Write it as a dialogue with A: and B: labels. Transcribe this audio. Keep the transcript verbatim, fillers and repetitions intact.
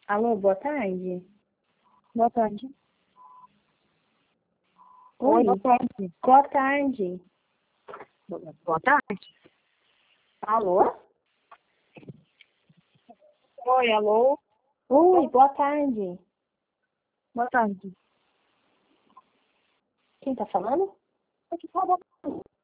A: Alô, boa tarde.
B: Boa tarde.
A: Oi,
B: Oi, boa tarde.
A: boa tarde.
B: Boa tarde.
A: Alô?
B: Oi, alô.
A: Oi, boa tarde.
B: Boa tarde.
A: Quem tá falando?
B: Aqui tá boa tarde.